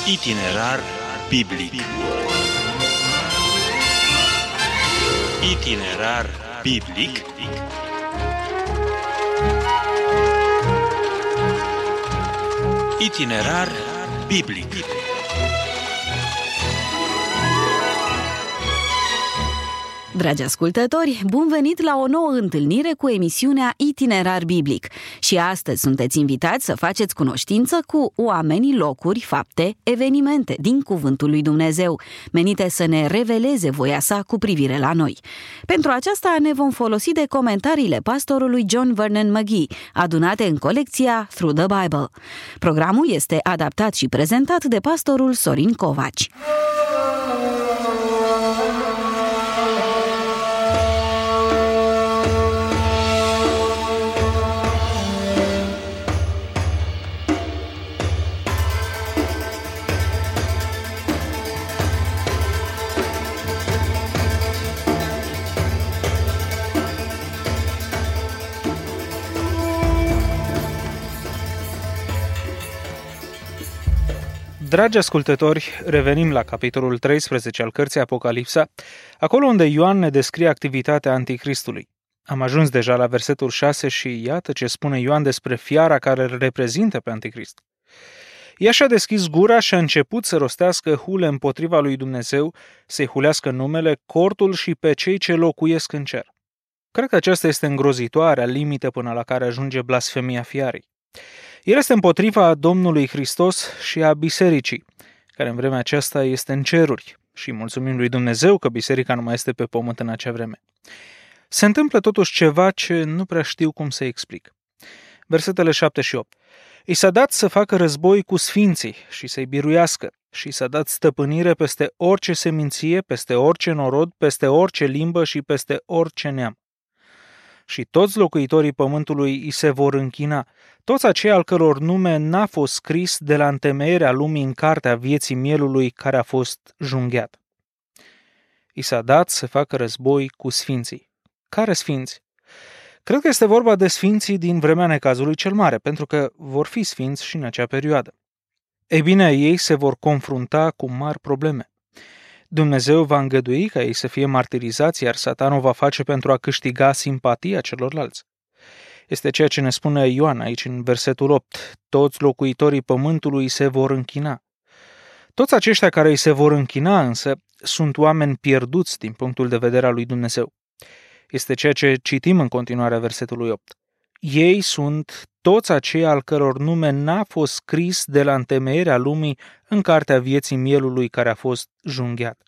Itinerar biblic. Itinerar biblic. Itinerar biblic. Dragi ascultători, bun venit la o nouă întâlnire cu emisiunea Itinerar Biblic. Și astăzi sunteți invitați să faceți cunoștință cu oamenii, locuri, fapte, evenimente din Cuvântul lui Dumnezeu, menite să ne reveleze voia sa cu privire la noi. Pentru aceasta ne vom folosi de comentariile pastorului John Vernon McGee, adunate în colecția Through the Bible. Programul este adaptat și prezentat de pastorul Sorin Covaci. Dragi ascultători, revenim la capitolul 13 al cărții Apocalipsa, acolo unde Ioan ne descrie activitatea Anticristului. Am ajuns deja la versetul 6 și iată ce spune Ioan despre fiara care îl reprezintă pe Anticrist. Ea și-a deschis gura și a început să rostească hule împotriva lui Dumnezeu, să-i hulească numele, cortul și pe cei ce locuiesc în cer. Cred că aceasta este îngrozitoarea limită până la care ajunge blasfemia fiarei. El este împotriva Domnului Hristos și a bisericii, care în vremea aceasta este în ceruri, și mulțumim lui Dumnezeu că biserica nu mai este pe pământ în acea vreme. Se întâmplă totuși ceva ce nu prea știu cum să explic. Versetele 7 și 8. I s-a dat să facă război cu sfinții și să-i biruiască, și i s-a dat stăpânire peste orice seminție, peste orice norod, peste orice limbă și peste orice neam. Și toți locuitorii pământului îi se vor închina, toți aceia al căror nume n-a fost scris de la întemeierea lumii în cartea vieții mielului care a fost junghiat. I s-a dat să facă război cu sfinții. Care sfinți? Cred că este vorba de sfinții din vremea necazului cel mare, pentru că vor fi sfinți și în acea perioadă. Ei bine, ei se vor confrunta cu mari probleme. Dumnezeu va îngădui ca ei să fie martirizați, iar Satanul va face pentru a câștiga simpatia celorlalți. Este ceea ce ne spune Ioan aici în versetul 8. Toți locuitorii pământului se vor închina. Toți aceștia care îi se vor închina însă sunt oameni pierduți din punctul de vedere al lui Dumnezeu. Este ceea ce citim în continuarea versetului 8. Ei sunt toți aceia al căror nume n-a fost scris de la întemeierea lumii în cartea vieții mielului care a fost junghiat.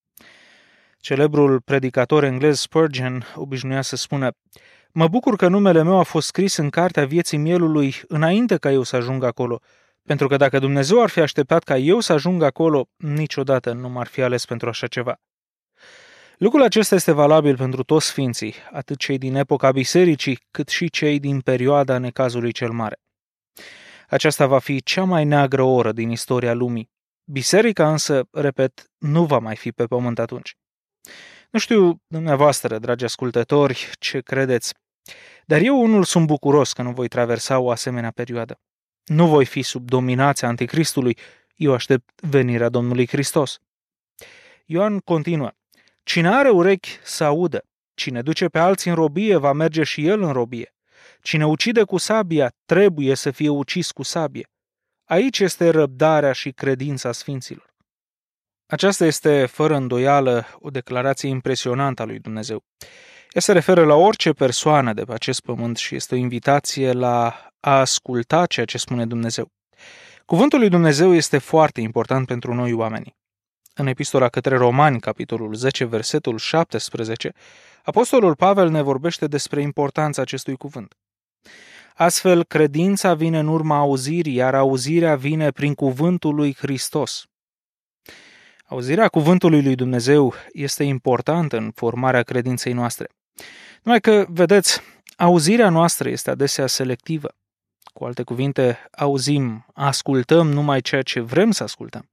Celebrul predicator englez Spurgeon obișnuia să spună: mă bucur că numele meu a fost scris în cartea vieții mielului înainte ca eu să ajung acolo, pentru că dacă Dumnezeu ar fi așteptat ca eu să ajung acolo, niciodată nu m-ar fi ales pentru așa ceva. Lucrul acesta este valabil pentru toți sfinții, atât cei din epoca bisericii, cât și cei din perioada necazului cel mare. Aceasta va fi cea mai neagră oră din istoria lumii. Biserica însă, repet, nu va mai fi pe pământ atunci. Nu știu dumneavoastră, dragi ascultători, ce credeți, dar eu unul sunt bucuros că nu voi traversa o asemenea perioadă. Nu voi fi sub dominația Anticristului, eu aștept venirea Domnului Hristos. Ioan continuă: cine are urechi să audă, cine duce pe alții în robie va merge și el în robie. Cine ucide cu sabia trebuie să fie ucis cu sabie. Aici este răbdarea și credința sfinților. Aceasta este, fără îndoială, o declarație impresionantă a lui Dumnezeu. Ea se referă la orice persoană de pe acest pământ și este o invitație la a asculta ceea ce spune Dumnezeu. Cuvântul lui Dumnezeu este foarte important pentru noi oamenii. În epistola către Romani, capitolul 10, versetul 17, apostolul Pavel ne vorbește despre importanța acestui cuvânt. Astfel, credința vine în urma auzirii, iar auzirea vine prin cuvântul lui Hristos. Auzirea cuvântului lui Dumnezeu este importantă în formarea credinței noastre. Numai că, vedeți, auzirea noastră este adesea selectivă. Cu alte cuvinte, ascultăm numai ceea ce vrem să ascultăm.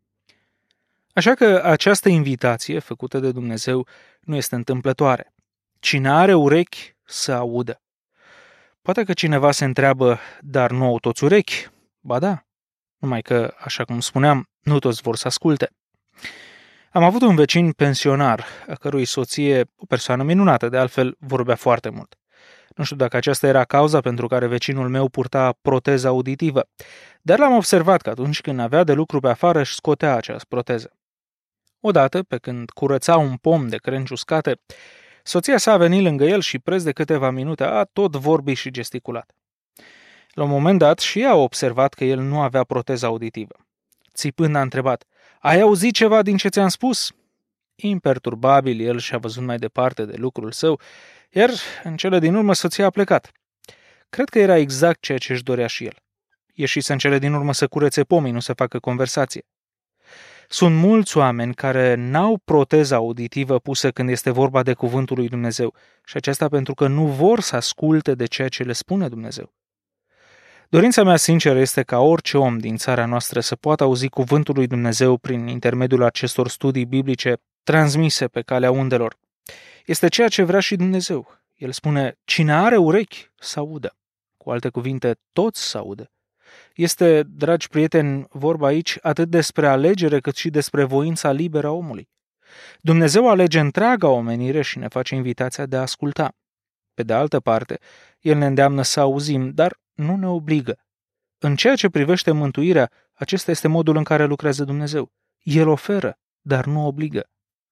Așa că această invitație făcută de Dumnezeu nu este întâmplătoare. Cine are urechi să audă. Poate că cineva se întreabă, dar nu au toți urechi? Ba da, numai că, așa cum spuneam, Nu toți vor să asculte. Am avut un vecin pensionar, a cărui soție, o persoană minunată, de altfel, vorbea foarte mult. Nu știu dacă aceasta era cauza pentru care vecinul meu purta proteză auditivă, dar l-am observat că atunci când avea de lucru pe afară își scotea această proteză. Odată, pe când curăța un pom de crengi uscate, soția sa a venit lângă el și preț de câteva minute a tot vorbit și gesticulat. La un moment dat și ea a observat că el nu avea proteză auditivă. Țipând a întrebat: "Ai auzit ceva din ce ți-am spus?" Imperturbabil, el și-a văzut mai departe de lucrul său, iar în cele din urmă soția a plecat. Cred că era exact ceea ce își dorea și el. Ieșise în cele din urmă să curețe pomii, nu să facă conversație. Sunt mulți oameni care n-au proteza auditivă pusă când este vorba de cuvântul lui Dumnezeu și aceasta pentru că nu vor să asculte de ceea ce le spune Dumnezeu. Dorința mea sinceră este ca orice om din țara noastră să poată auzi cuvântul lui Dumnezeu prin intermediul acestor studii biblice transmise pe calea undelor. Este ceea ce vrea și Dumnezeu. El spune: cine are urechi să audă. Cu alte cuvinte, toți să audă. Este, dragi prieteni, vorba aici atât despre alegere cât și despre voința liberă a omului. Dumnezeu alege întreaga omenire și ne face invitația de a asculta. Pe de altă parte, El ne îndeamnă să auzim, dar nu ne obligă. În ceea ce privește mântuirea, acesta este modul în care lucrează Dumnezeu. El oferă, dar nu obligă.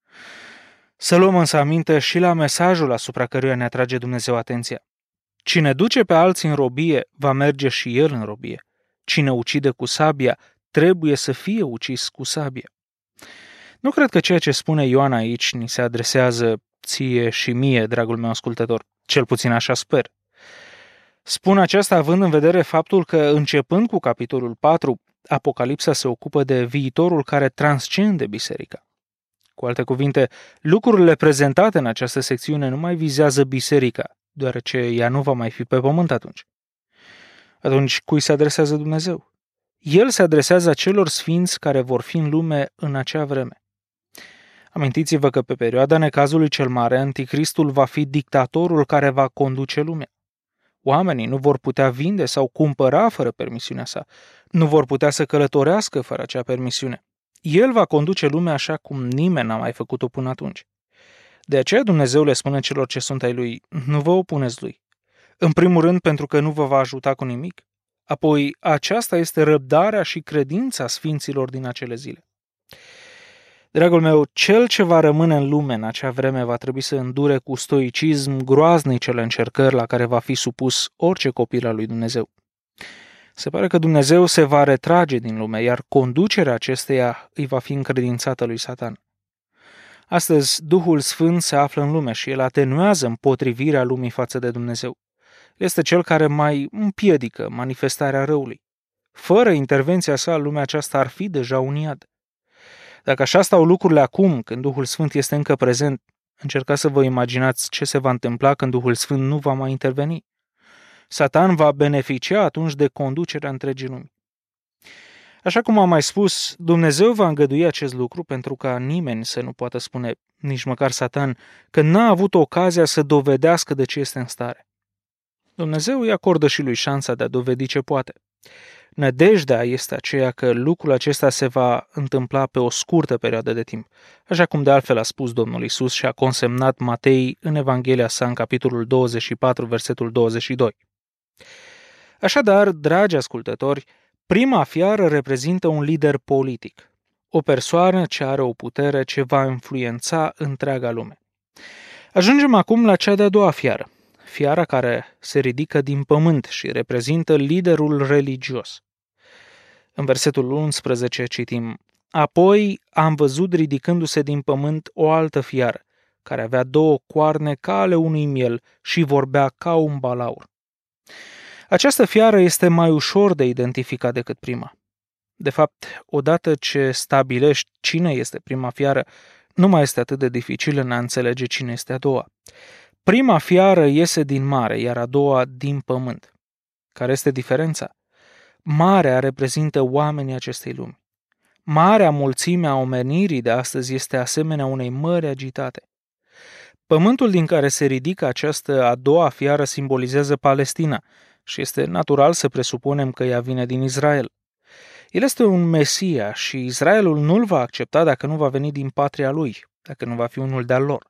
Să luăm însă aminte și la mesajul asupra căruia ne atrage Dumnezeu atenția. Cine duce pe alții în robie, va merge și el în robie. Cine ucide cu sabia, trebuie să fie ucis cu sabie. Nu cred că ceea ce spune Ioan aici ni se adresează ție și mie, dragul meu ascultător. Cel puțin așa sper. Spun aceasta având în vedere faptul că, începând cu capitolul 4, Apocalipsa se ocupă de viitorul care transcende biserica. Cu alte cuvinte, lucrurile prezentate în această secțiune nu mai vizează biserica, deoarece ea nu va mai fi pe pământ atunci. Atunci, cui se adresează Dumnezeu? El se adresează acelor sfinți care vor fi în lume în acea vreme. Amintiți-vă că pe perioada necazului cel mare, Anticristul va fi dictatorul care va conduce lumea. Oamenii nu vor putea vinde sau cumpăra fără permisiunea sa, nu vor putea să călătorească fără acea permisiune. El va conduce lumea așa cum nimeni n-a mai făcut-o până atunci. De aceea Dumnezeu le spune celor ce sunt ai lui: nu vă opuneți lui. În primul rând pentru că nu vă va ajuta cu nimic. Apoi, aceasta este răbdarea și credința sfinților din acele zile. Dragul meu, cel ce va rămâne în lume în acea vreme va trebui să îndure cu stoicism groaznicele încercări la care va fi supus orice copil al lui Dumnezeu. Se pare că Dumnezeu se va retrage din lume, iar conducerea acesteia îi va fi încredințată lui Satan. Astăzi, Duhul Sfânt se află în lume și el atenuează împotrivirea lumii față de Dumnezeu. Este cel care mai împiedică manifestarea răului. Fără intervenția sa, lumea aceasta ar fi deja un iad. Dacă așa stau lucrurile acum, când Duhul Sfânt este încă prezent, încercați să vă imaginați ce se va întâmpla când Duhul Sfânt nu va mai interveni. Satan va beneficia atunci de conducerea întregii lumi. Așa cum am mai spus, Dumnezeu va îngădui acest lucru pentru ca nimeni să nu poată spune, nici măcar Satan, că n-a avut ocazia să dovedească de ce este în stare. Dumnezeu îi acordă și lui șansa de a dovedi ce poate. Nădejdea este aceea că lucrul acesta se va întâmpla pe o scurtă perioadă de timp, așa cum de altfel a spus Domnul Iisus și a consemnat Matei în Evanghelia sa în capitolul 24, versetul 22. Așadar, dragi ascultători, prima fiară reprezintă un lider politic, o persoană ce are o putere ce va influența întreaga lume. Ajungem acum la cea de-a doua fiară, fiara care se ridică din pământ și reprezintă liderul religios. În versetul 11 citim: apoi am văzut ridicându-se din pământ o altă fiară, care avea două coarne ca ale unui miel și vorbea ca un balaur. Această fiară este mai ușor de identificat decât prima. De fapt, odată ce stabilești cine este prima fiară, nu mai este atât de dificil în a înțelege cine este a doua. Prima fiară iese din mare, iar a doua din pământ. Care este diferența? Marea reprezintă oamenii acestei lumi. Marea mulțime a omenirii de astăzi este asemenea unei mări agitate. Pământul din care se ridică această a doua fiară simbolizează Palestina și este natural să presupunem că ea vine din Israel. El este un Mesia și Israelul nu-l va accepta dacă nu va veni din patria lui, dacă nu va fi unul de-al lor.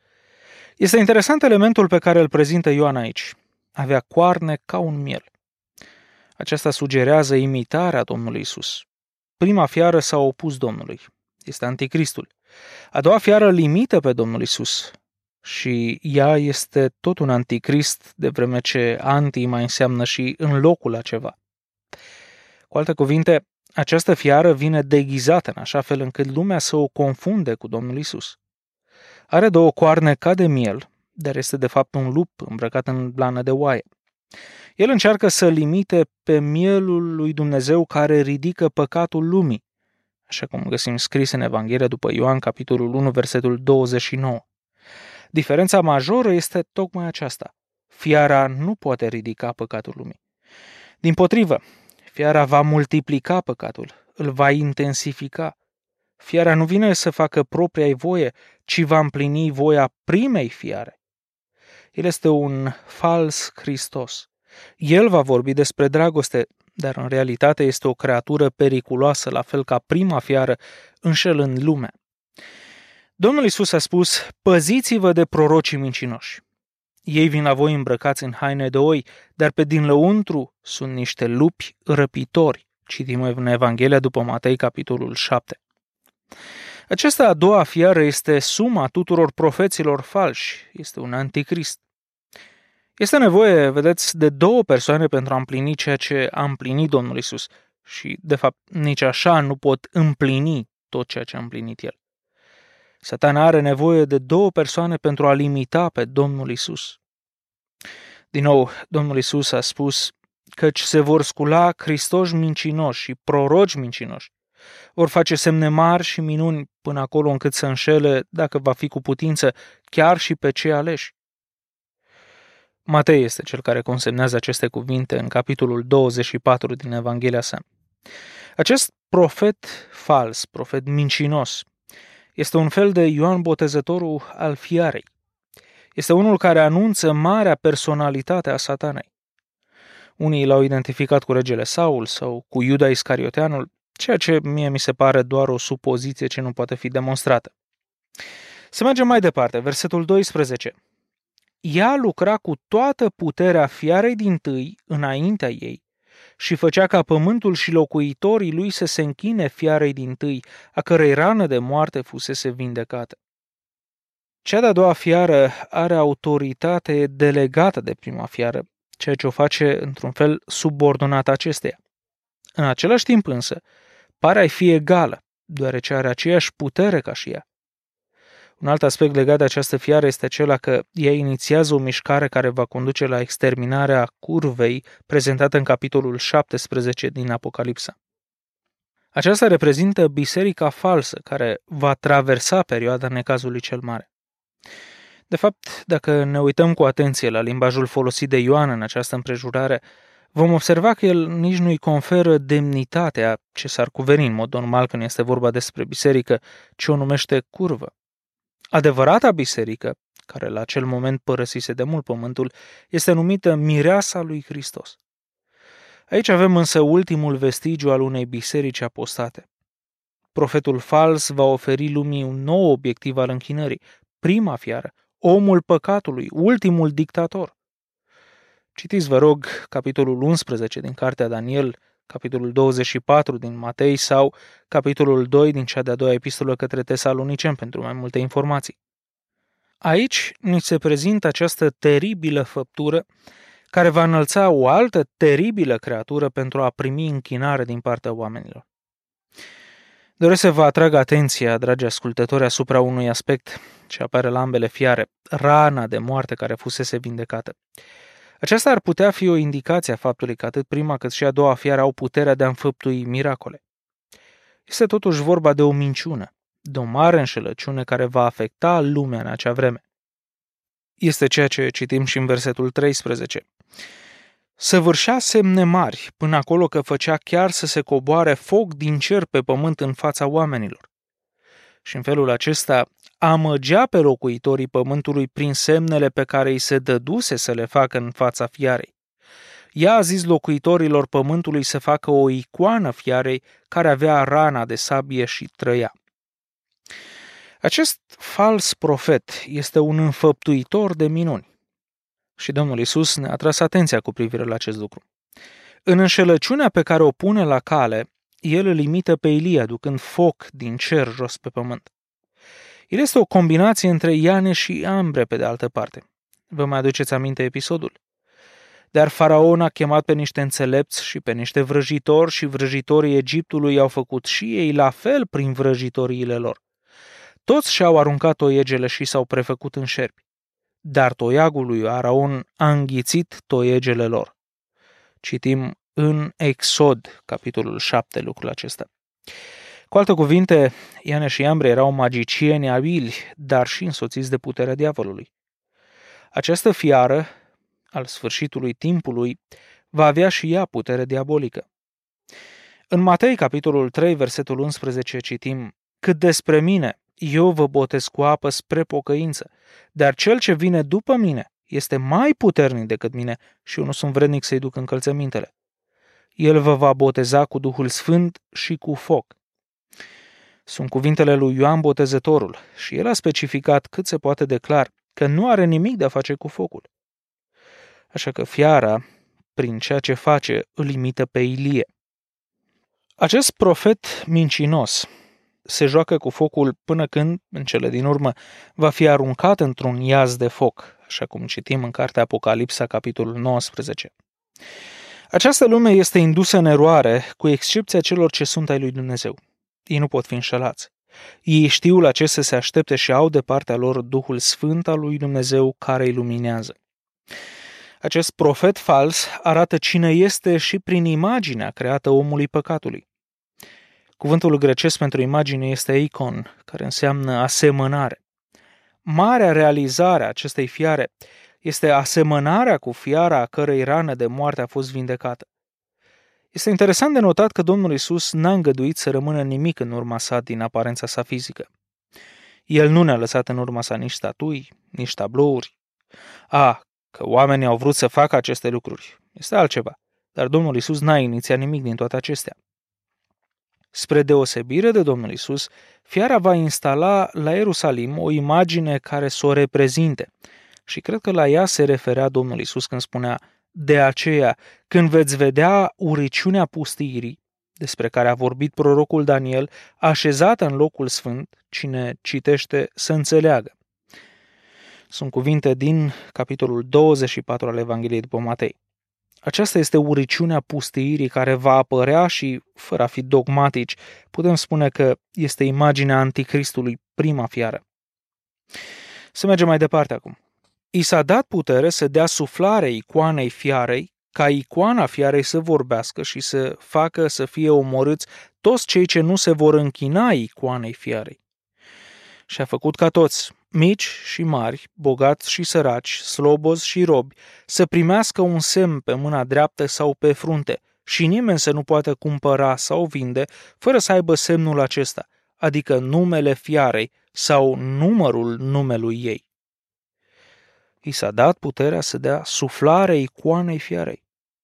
Este interesant elementul pe care îl prezintă Ioan aici. Avea coarne ca un miel. Aceasta sugerează imitarea Domnului Isus. Prima fiară s-a opus Domnului. Este anticristul. A doua fiară îl imită pe Domnul Isus. Și ea este tot un anticrist, de vreme ce anti mai înseamnă și în locul a ceva. Cu alte cuvinte, această fiară vine deghizată în așa fel încât lumea să o confunde cu Domnul Isus. Are două coarne ca de miel, dar este de fapt un lup îmbrăcat în blană de oaie. El încearcă să limite pe mielul lui Dumnezeu care ridică păcatul lumii, așa cum găsim scris în Evanghelia după Ioan, capitolul 1, versetul 29. Diferența majoră este tocmai aceasta. Fiara nu poate ridica păcatul lumii. Dimpotrivă, fiara va multiplica păcatul, îl va intensifica. Fiara nu vine să facă propria-i voie, ci va împlini voia primei fiare. El este un fals Hristos. El va vorbi despre dragoste, dar în realitate este o creatură periculoasă, la fel ca prima fiară, înșelând lumea. Domnul Iisus a spus, păziți-vă de prorocii mincinoși. Ei vin la voi îmbrăcați în haine de oi, dar pe din lăuntru sunt niște lupi răpitori. Citim în Evanghelia după Matei, capitolul 7. Această a doua fiară este suma tuturor profeților falși. Este un anticrist. Este nevoie, vedeți, de două persoane pentru a împlini ceea ce a împlinit Domnul Iisus. Și, de fapt, nici așa nu pot împlini tot ceea ce a împlinit El. Satana are nevoie de două persoane pentru a limita pe Domnul Iisus. Din nou, Domnul Iisus a spus căci se vor scula Hristoși mincinoși și proroci mincinoși. Vor face semne mari și minuni până acolo încât să înșele, dacă va fi cu putință, chiar și pe cei aleși. Matei este cel care consemnează aceste cuvinte în capitolul 24 din Evanghelia sa. Acest profet fals, profet mincinos, este un fel de Ioan Botezătorul al fiarei. Este unul care anunță marea personalitate a Satanei. Unii l-au identificat cu regele Saul sau cu Iuda Iscarioteanul, ceea ce mie mi se pare doar o supoziție ce nu poate fi demonstrată. Să mergem mai departe, versetul 12. Ea lucra cu toată puterea fiarei dintâi înaintea ei și făcea ca pământul și locuitorii lui să se închine fiarei dintâi, a cărei rană de moarte fusese vindecată. Cea de-a doua fiară are autoritate delegată de prima fiară, ceea ce o face într-un fel subordonată acesteia. În același timp însă, pare a fi egală, deoarece are aceeași putere ca și ea. Un alt aspect legat de această fiară este acela că ea inițiază o mișcare care va conduce la exterminarea curvei prezentată în capitolul 17 din Apocalipsa. Aceasta reprezintă biserica falsă care va traversa perioada necazului cel mare. De fapt, dacă ne uităm cu atenție la limbajul folosit de Ioan în această împrejurare, vom observa că el nici nu-i conferă demnitatea ce s-ar cuveni în mod normal când este vorba despre biserică, ci o numește curvă. Adevărata biserică, care la acel moment părăsise de mult pământul, este numită Mireasa lui Hristos. Aici avem însă ultimul vestigiu al unei biserici apostate. Profetul fals va oferi lumii un nou obiectiv al închinării, prima fiară, omul păcatului, ultimul dictator. Citiți, vă rog, capitolul 11 din Cartea Daniel, capitolul 24 din Matei sau capitolul 2 din cea de-a doua epistolă către Tesaloniceni pentru mai multe informații. Aici ni se prezintă această teribilă făptură care va înălța o altă teribilă creatură pentru a primi închinare din partea oamenilor. Doresc să vă atrag atenția, dragi ascultători, asupra unui aspect ce apare la ambele fiare, rana de moarte care fusese vindecată. Aceasta ar putea fi o indicație a faptului că atât prima cât și a doua fiară au puterea de a înfăptui miracole. Este totuși vorba de o minciună, de o mare înșelăciune care va afecta lumea în acea vreme. Este ceea ce citim și în versetul 13. Săvârșea semne mari, până acolo că făcea chiar să se coboare foc din cer pe pământ în fața oamenilor. Și în felul acesta amăgea pe locuitorii pământului prin semnele pe care îi se dăduse să le facă în fața fiarei. Ea a zis locuitorilor pământului să facă o icoană fiarei care avea rana de sabie și trăia. Acest fals profet este un înfăptuitor de minuni. Și Domnul Iisus ne-a tras atenția cu privire la acest lucru. În înșelăciunea pe care o pune la cale, el îl imită pe Ilie, aducând foc din cer jos pe pământ. El este o combinație între Iane și Ambre, pe de altă parte. Vă mai aduceți aminte episodul? Dar Faraon a chemat pe niște înțelepți și pe niște vrăjitori și vrăjitorii Egiptului au făcut și ei la fel prin vrăjitoriile lor. Toți și-au aruncat toiegele și s-au prefăcut în șerpi. Dar toiagul lui Araon a înghițit toiegele lor. Citim în Exod, capitolul 7, lucrul acesta. Cu alte cuvinte, Iane și Ambre erau magicieni abili, dar și însoțiți de puterea diavolului. Această fiară, al sfârșitului timpului, va avea și ea putere diabolică. În Matei, capitolul 3, versetul 11, citim: Cât despre mine, eu vă botez cu apă spre pocăință, dar cel ce vine după mine este mai puternic decât mine și eu nu sunt vrednic să-i duc încălțămintele. El vă va boteza cu Duhul Sfânt și cu foc. Sunt cuvintele lui Ioan Botezătorul și el a specificat cât se poate de clar că nu are nimic de a face cu focul. Așa că fiara, prin ceea ce face, îl imită pe Ilie. Acest profet mincinos se joacă cu focul până când, în cele din urmă, va fi aruncat într-un iaz de foc, așa cum citim în cartea Apocalipsa, capitolul 19. Această lume este indusă în eroare, cu excepția celor ce sunt ai lui Dumnezeu. Ei nu pot fi înșelați. Ei știu la ce să se aștepte și au de partea lor Duhul Sfânt al lui Dumnezeu care îi luminează. Acest profet fals arată cine este și prin imaginea creată omului păcatului. Cuvântul grecesc pentru imagine este eikon, care înseamnă asemănare. Marea realizare a acestei fiare este asemănarea cu fiara a cărei rană de moarte a fost vindecată. Este interesant de notat că Domnul Iisus n-a îngăduit să rămână nimic în urma sa din aparența sa fizică. El nu ne-a lăsat în urma sa nici statui, nici tablouri. Că oamenii au vrut să facă aceste lucruri este altceva, dar Domnul Iisus n-a inițiat nimic din toate acestea. Spre deosebire de Domnul Iisus, fiara va instala la Ierusalim o imagine care să o reprezinte. Și cred că la ea se referea Domnul Iisus când spunea: de aceea, când veți vedea uriciunea pustiirii, despre care a vorbit prorocul Daniel, așezată în locul sfânt, cine citește să înțeleagă. Sunt cuvinte din capitolul 24 al Evangheliei după Matei. Aceasta este uriciunea pustiirii care va apărea și, fără a fi dogmatici, putem spune că este imaginea anticristului, prima fiară. Să mergem mai departe acum. I s-a dat putere să dea suflare icoanei fiarei, ca icoana fiarei să vorbească și să facă să fie omorâți toți cei ce nu se vor închina icoanei fiarei. Și a făcut ca toți, mici și mari, bogați și săraci, slobozi și robi, să primească un semn pe mâna dreaptă sau pe frunte, și nimeni să nu poată cumpăra sau vinde fără să aibă semnul acesta, adică numele fiarei sau numărul numelui ei. I s-a dat puterea să dea suflare icoanei fiarei.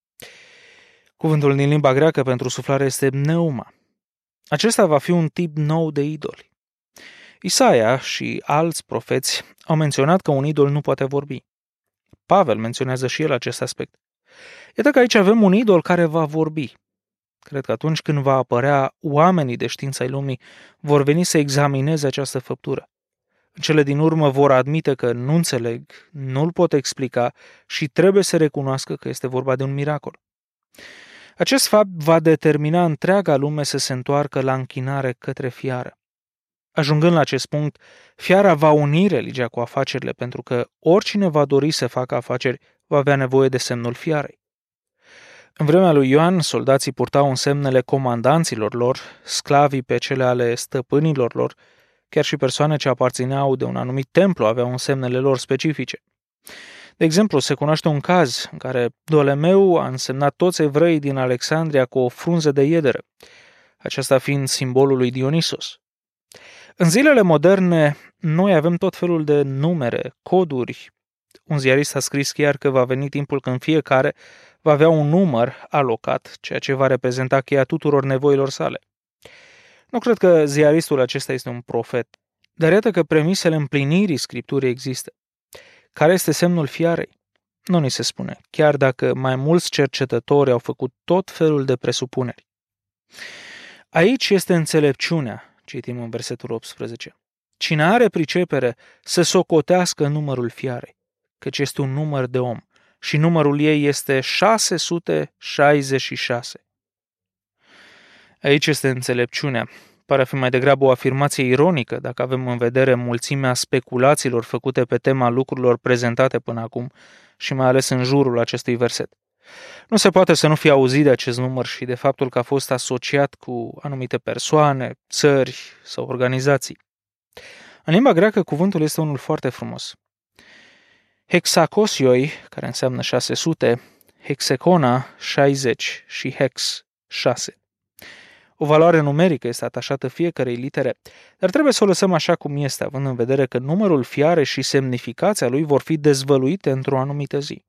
Cuvântul din limba greacă pentru suflare este pneuma. Acesta va fi un tip nou de idoli. Isaia și alți profeți au menționat că un idol nu poate vorbi. Pavel menționează și el acest aspect. Iată că aici avem un idol care va vorbi. Cred că atunci când va apărea, oamenii de știință ai lumii vor veni să examineze această făptură. În cele din urmă vor admite că nu înțeleg, nu-l pot explica și trebuie să recunoască că este vorba de un miracol. Acest fapt va determina întreaga lume să se întoarcă la închinare către fiară. Ajungând la acest punct, fiara va uni religia cu afacerile, pentru că oricine va dori să facă afaceri va avea nevoie de semnul fiarei. În vremea lui Ioan, soldații purtau în semnele comandanților lor, sclavii pe cele ale stăpânilor lor, chiar și persoane ce aparțineau de un anumit templu aveau în semnele lor specifice. De exemplu, se cunoaște un caz în care Ptolemeu a însemnat toți evreii din Alexandria cu o frunză de iederă, aceasta fiind simbolul lui Dionisos. În zilele moderne, noi avem tot felul de numere, coduri, Un ziarist a scris chiar că va veni timpul când fiecare va avea un număr alocat, ceea ce va reprezenta cheia tuturor nevoilor sale. Nu cred că ziaristul acesta este un profet, dar iată că premisele împlinirii Scripturii există. Care este semnul fiarei? Nu ni se spune, chiar dacă mai mulți cercetători au făcut tot felul de presupuneri. Aici este înțelepciunea, citim în versetul 18. Cine are pricepere să socotească numărul fiarei, căci este un număr de om și numărul ei este 666. Aici este înțelepciunea. Pare a fi mai degrabă o afirmație ironică dacă avem în vedere mulțimea speculațiilor făcute pe tema lucrurilor prezentate până acum și mai ales în jurul acestui verset. Nu se poate să nu fie auzit de acest număr și de faptul că a fost asociat cu anumite persoane, țări sau organizații. În limba greacă cuvântul este unul foarte frumos. Hexakosioi, care înseamnă 600, hexecona 60 și hex 6. O valoare numerică este atașată fiecarei litere, dar trebuie să o lăsăm așa cum este, având în vedere că numărul fiare și semnificația lui vor fi dezvăluite într-o anumită zi.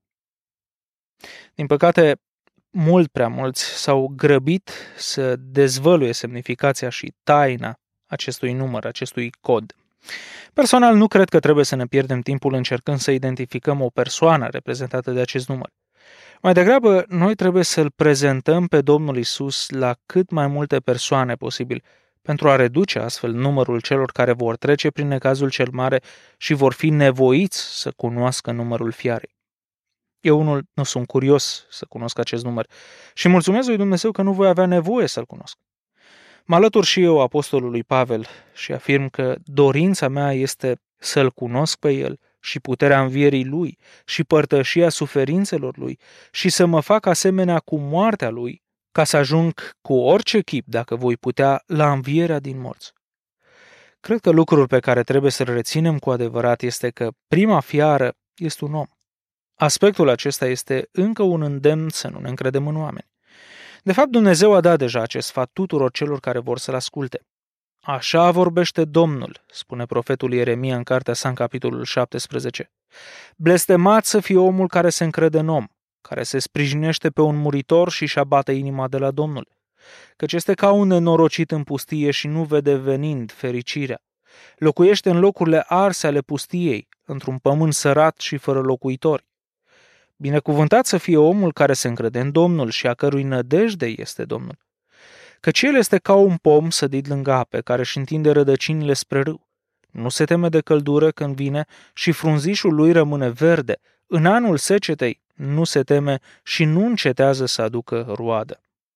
Din păcate, mult prea mulți s-au grăbit să dezvăluie semnificația și taina acestui număr, acestui cod. Personal, nu cred că trebuie să ne pierdem timpul încercând să identificăm o persoană reprezentată de acest număr. Mai degrabă, noi trebuie să-L prezentăm pe Domnul Iisus la cât mai multe persoane posibil, pentru a reduce astfel numărul celor care vor trece prin necazul cel mare și vor fi nevoiți să cunoască numărul fiarei. Eu unul nu sunt curios să cunosc acest număr și mulțumesc lui Dumnezeu că nu voi avea nevoie să-L cunosc. Mă alătur și eu apostolului Pavel și afirm că dorința mea este să-L cunosc pe El și puterea învierii Lui și părtășia suferințelor Lui și să mă fac asemenea cu moartea Lui, ca să ajung cu orice chip, dacă voi putea, la învierea din morți. Cred că lucrul pe care trebuie să-l reținem cu adevărat este că prima fiară este un om. Aspectul acesta este încă un îndemn să nu ne încredem în oameni. De fapt, Dumnezeu a dat deja acest sfat tuturor celor care vor să-L asculte. Așa vorbește Domnul, spune profetul Ieremia în cartea sa în capitolul 17. Blestemat să fie omul care se încrede în om, care se sprijinește pe un muritor și își abate inima de la Domnul. Căci este ca un nenorocit în pustie și nu vede venind fericirea. Locuiește în locurile arse ale pustiei, într-un pământ sărat și fără locuitori. Binecuvântat să fie omul care se încrede în Domnul și a cărui nădejde este Domnul. Căci el este ca un pom sădit lângă ape, care își întinde rădăcinile spre râu. Nu se teme de căldură când vine și frunzișul lui rămâne verde. În anul secetei nu se teme și nu încetează să aducă roadă.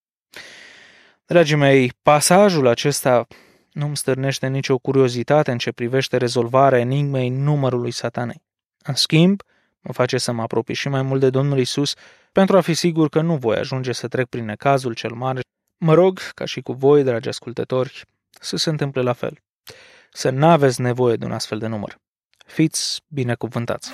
Dragii mei, pasajul acesta nu-mi stârnește nicio curiozitate în ce privește rezolvarea enigmei numărului Satanei. În schimb, mă face să mă apropii și mai mult de Domnul Iisus pentru a fi sigur că nu voi ajunge să trec prin necazul cel mare. Mă rog, ca și cu voi, dragi ascultători, să se întâmple la fel. Să n-aveți nevoie de un astfel de număr. Fiți binecuvântați!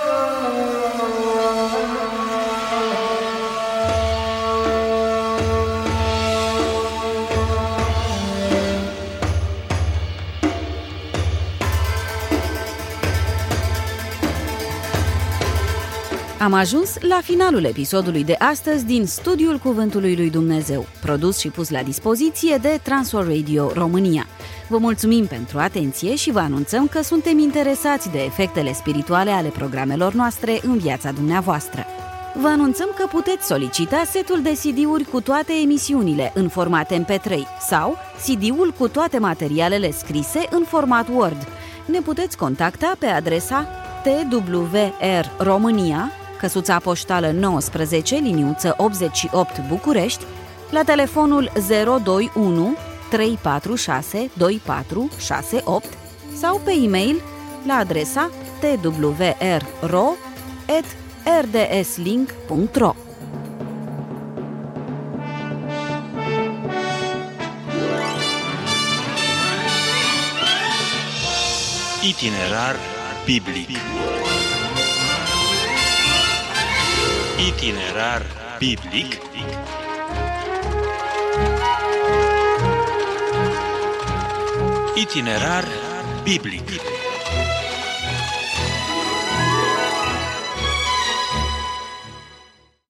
Am ajuns la finalul episodului de astăzi din Studiul Cuvântului lui Dumnezeu, produs și pus la dispoziție de Transworld Radio România. Vă mulțumim pentru atenție și vă anunțăm că suntem interesați de efectele spirituale ale programelor noastre în viața dumneavoastră. Vă anunțăm că puteți solicita setul de CD-uri cu toate emisiunile în format MP3 sau CD-ul cu toate materialele scrise în format Word. Ne puteți contacta pe adresa TWR România, căsuța poștală 19, liniuță 88 București, la telefonul 021 346 2468 sau pe e-mail la adresa twrro@rdslink.ro. Itinerar biblic. Itinerar biblic. Itinerar biblic.